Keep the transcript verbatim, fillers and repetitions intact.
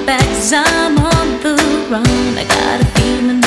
back 'cause I'm on the run. I got a feeling